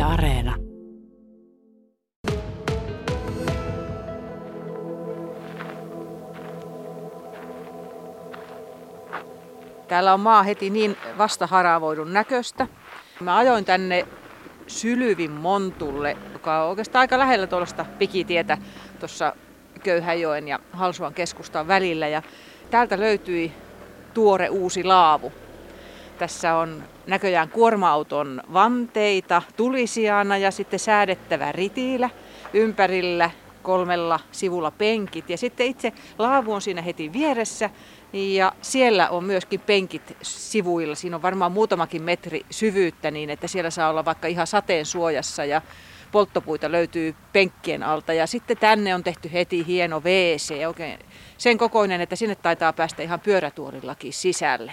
Areena. Täällä on maa heti niin vastaharavoidun näköistä. Mä ajoin tänne Sylyvin Montulle, joka on oikeastaan aika lähellä tuollaista pikitietä tuossa Köyhäjoen ja Halsuan keskustan välillä. Ja täältä löytyi tuore uusi laavu. Tässä on näköjään kuorma-auton vanteita tulisijana ja sitten säädettävä ritiilä ympärillä 3 sivulla penkit. Ja sitten itse laavu on siinä heti vieressä ja siellä on myöskin penkit sivuilla. Siinä on varmaan muutamakin metri syvyyttä niin, että siellä saa olla vaikka ihan sateen suojassa ja polttopuita löytyy penkkien alta. Ja sitten tänne on tehty heti hieno WC, oikein sen kokoinen, että sinne taitaa päästä ihan pyörätuolillakin sisälle.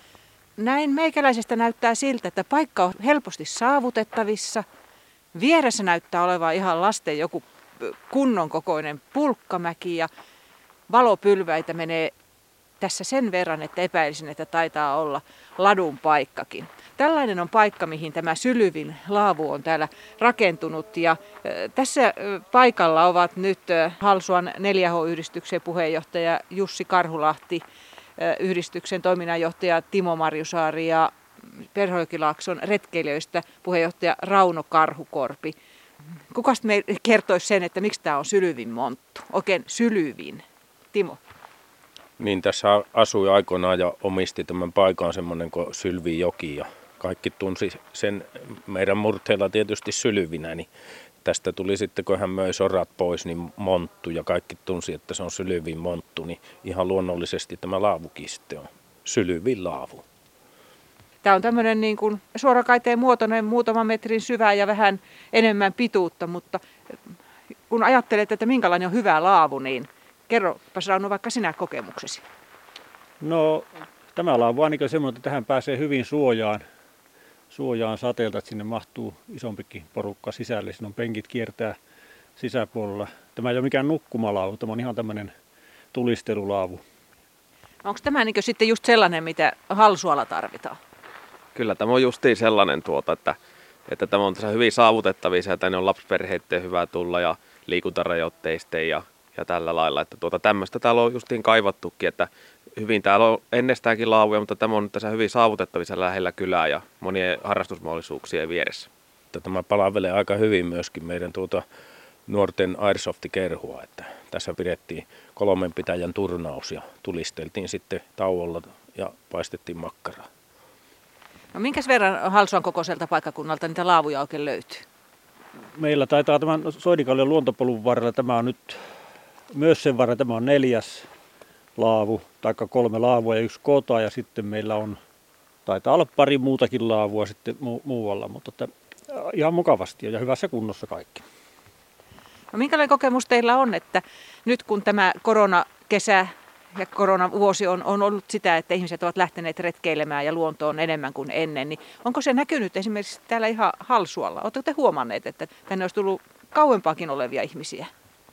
Näin meikäläisestä näyttää siltä, että paikka on helposti saavutettavissa. Vieressä näyttää olevan ihan lasten joku kunnon kokoinen pulkkamäki ja valopylväitä menee tässä sen verran, että epäilisin, että taitaa olla ladun paikkakin. Tällainen on paikka, mihin tämä Sylyvin laavu on täällä rakentunut ja tässä paikalla ovat nyt Halsuan 4H-yhdistyksen puheenjohtaja Jussi Karhulahti, yhdistyksen toiminnanjohtaja Timo Marjusaari ja Perhojokilaakson retkeilijöistä puheenjohtaja Rauno Karhukorpi. Kukas meille kertoisi sen, että miksi tämä on Sylyvin monttu? Oikein Sylyvin. Timo. Niin, tässä asui aikoinaan ja omisti tämän paikan semmoinen kuin Sylvijoki ja kaikki tunsi sen meidän murteilla tietysti Sylyvinä, niin tästä tuli sitten, kun hän möi sorat pois, niin monttu ja kaikki tunsi, että se on Sylyvin monttu, niin ihan luonnollisesti tämä laavukin sitten on Sylyvin laavu. Tämä on tämmöinen niin kuin suorakaiteen muotoinen, muutaman metrin syvä ja vähän enemmän pituutta, mutta kun ajattelet, että minkälainen on hyvä laavu, niin kerropas Rauno vaikka sinä kokemuksesi. No tämä laavu on ainakin semmoinen, että tähän pääsee hyvin suojaan sateelta, että sinne mahtuu isompikin porukka sisälle. Siinä on penkit kiertää sisäpuolella. Tämä ei ole mikään nukkumalaavu, tämä on ihan tämmöinen tulistelulaavu. Onko tämä niin sitten just sellainen, mitä Halsualla tarvitaan? Kyllä tämä on justiin sellainen, että tämä on tässä hyvin saavutettavissa ja tänne on lapsiperheiden hyvä tulla ja liikuntarajoitteisten ja tällä lailla. Että tämmöistä täällä on justiin kaivattukin, että hyvin täällä on ennestäänkin laavuja, mutta tämä on tässä hyvin saavutettavissa lähellä kylää ja monien harrastusmahdollisuuksien vieressä. Tämä palvelee aika hyvin myöskin meidän nuorten airsoft-kerhua, että tässä pidettiin 3 pitäjän turnaus ja tulisteltiin sitten tauolla ja paistettiin makkaraa. No minkäs verran Halsuan kokoiselta paikkakunnalta niitä laavuja oikein löytyy? Meillä taitaa tämän Soininkallion luontopolun varrella, tämä on nyt myös sen varrella, tämä on 4. laavu, taikka 3 laavua ja 1 kota ja sitten meillä on, taitaa olla pari muutakin laavua sitten muualla, mutta ihan mukavasti ja hyvässä kunnossa kaikki. No minkälainen kokemus teillä on, että nyt kun tämä koronakesä ja koronavuosi on ollut sitä, että ihmiset ovat lähteneet retkeilemään ja luontoon enemmän kuin ennen, niin onko se näkynyt esimerkiksi täällä ihan Halsualla? Oletteko te huomanneet, että tänne olisi tullut kauempaakin olevia ihmisiä?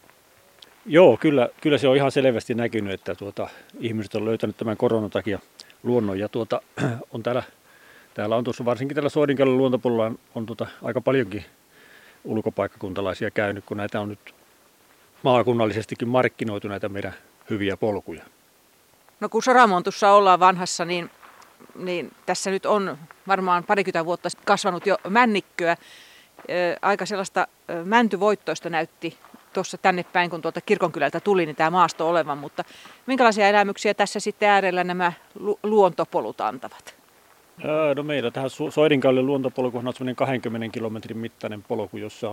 Joo, kyllä se on ihan selvästi näkynyt, että ihmiset on löytänyt tämän koronan takia luonnon ja on täällä on tuossa varsinkin täällä Soininkallion luontopuolella on aika paljonkin ulkopaikkakuntalaisia käynyt, kun näitä on nyt maakunnallisestikin markkinoitu näitä meidän hyviä polkuja. No kun Soramontussa ollaan vanhassa, niin tässä nyt on varmaan 20 vuotta kasvanut jo männikköä. Aika sellaista mäntyvoittoista näytti tuossa tänne päin, kun tuolta kirkonkylältä tuli, niin tämä maasto olevan, mutta minkälaisia elämyksiä tässä sitten äärellä nämä luontopolut antavat? No meillä tähän Soininkallion luontopolkuhan on semmoinen 20 kilometrin mittainen polku, jossa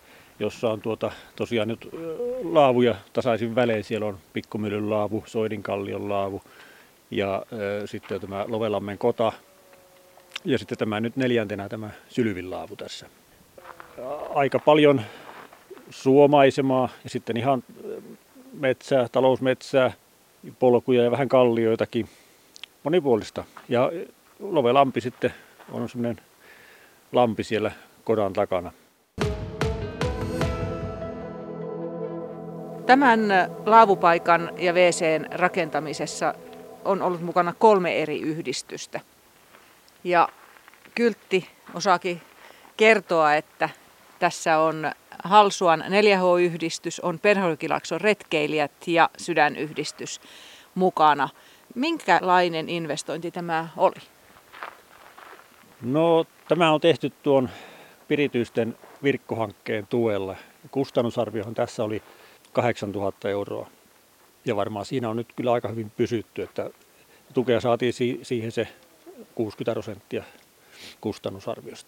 on tosiaan nyt laavuja tasaisin välein. Siellä on Pikkumylyn laavu, Soininkallion laavu ja sitten tämä Lovelammen kota ja sitten tämä nyt 4. tämä Sylyvin laavu tässä. Aika paljon suomaisemaa ja sitten ihan metsää, talousmetsää, polkuja ja vähän kallioitakin, monipuolista. Ja Lovelampi sitten on semmoinen lampi siellä kodan takana. Tämän laavupaikan ja WC:n rakentamisessa on ollut mukana 3 eri yhdistystä. Ja kyltti osaakin kertoa, että Tässä on Halsuan 4H-yhdistys, on Perhoikilakson retkeilijät ja Sydänyhdistys mukana. Minkälainen investointi tämä oli? No, tämä on tehty tuon Piritysten virkkohankkeen tuella. Kustannusarviohan tässä oli 8 000 euroa. Ja varmaan siinä on nyt kyllä aika hyvin pysytty, että tukea saatiin siihen se 60% kustannusarviosta.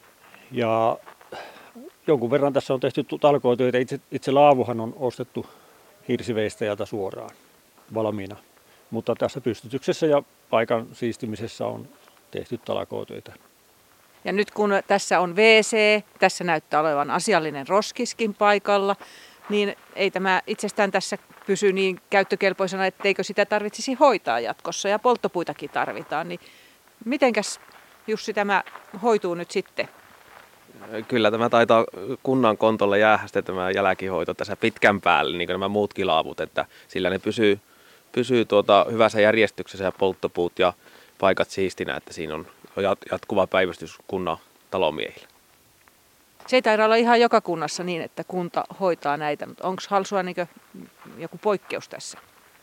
Ja jonkun verran tässä on tehty talkootöitä. Itse laavuhan on ostettu hirsiveistäjältä suoraan valmiina. Mutta tässä pystytyksessä ja paikan siistimisessä on tehty talkootöitä. Ja nyt kun tässä on WC, tässä näyttää olevan asiallinen roskiskin paikalla, niin ei tämä itsestään tässä pysy niin käyttökelpoisena, etteikö sitä tarvitsisi hoitaa jatkossa ja polttopuitakin tarvitaan. Niin mitenkäs Jussi tämä hoituu nyt sitten? Kyllä tämä taitaa kunnan kontolle jäädä sitten tämä jälkihoito tässä pitkän päälle, niin kuin nämä muutkin laavut, että sillä ne pysyy hyvässä järjestyksessä ja polttopuut ja paikat siistinä, että siinä on jatkuva päivystys kunnan talomiehillä. Se ei taida olla ihan joka kunnassa niin, että kunta hoitaa näitä, mutta onko Halsua niin joku poikkeus tässä?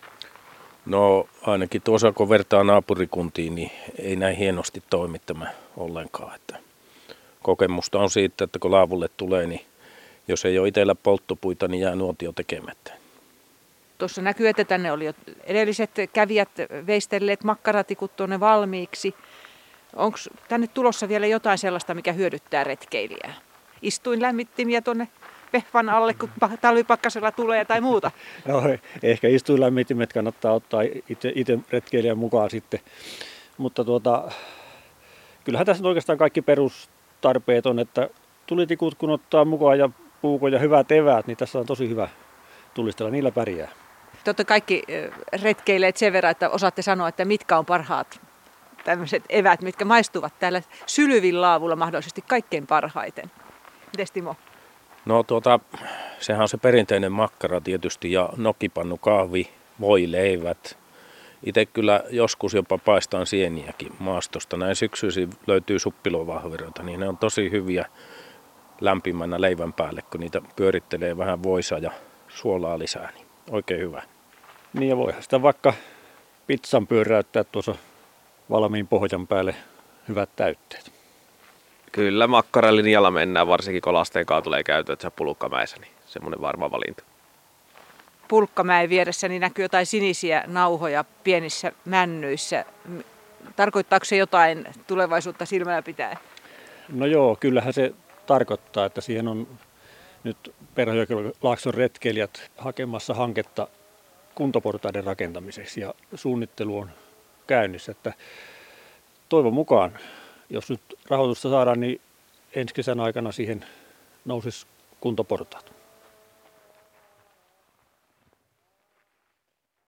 No ainakin tuossa kun vertaa naapurikuntiin, niin ei näin hienosti toimi tämä ollenkaan. Että kokemusta on siitä, että kun laavulle tulee, niin jos ei ole itsellä polttopuita, niin jää nuotio tekemättä. Tuossa näkyy, että tänne oli jo edelliset kävijät veistelleet makkaratikut tuonne valmiiksi. Onko tänne tulossa vielä jotain sellaista, mikä hyödyttää retkeilijää? Istuinlämmittimiä tuonne vehvan alle, kun talvipakkasella tulee tai muuta? No, ehkä istuinlämmittimet kannattaa ottaa itse retkeilijän mukaan sitten. Mutta kyllähän tässä oikeastaan kaikki perustarpeet on, että tulitikut kun ottaa mukaan ja puuko ja hyvät eväät, niin tässä on tosi hyvä tulistella, niillä pärjää. Te olette kaikki retkeileet sen verran, että osaatte sanoa, että mitkä on parhaat tämmöiset eväät, mitkä maistuvat täällä Sylyvin laavulla mahdollisesti kaikkein parhaiten. Mites Timo? No sehän on se perinteinen makkara tietysti ja nokipannu kahvi, voileivät. Itse kyllä joskus jopa paistaan sieniäkin maastosta. Näin syksyisin löytyy suppilovahveroita, niin ne on tosi hyviä lämpimänä leivän päälle, kun niitä pyörittelee vähän voisa ja suolaa lisää, niin oikein hyvä. Niin ja voihan sitä vaikka pizzan pyöräyttää tuossa valmiin pohjan päälle hyvät täytteet. Kyllä makkaralinjalla mennään, varsinkin kun lasten kanssa tulee käytyä tässä Pulkkamäessä, niin semmoinen varma valinta. Pulkkamäen vieressä niin näkyy jotain sinisiä nauhoja pienissä männyissä. Tarkoittaako se jotain tulevaisuutta silmällä pitää? No joo, kyllähän se tarkoittaa, että siihen on nyt Perhojokilaakson retkeilijät hakemassa hanketta kuntoportaiden rakentamiseksi ja suunnittelu on käynnissä. Että toivon mukaan, jos nyt rahoitusta saadaan, niin ensi kesän aikana siihen nousisi kuntoportaat.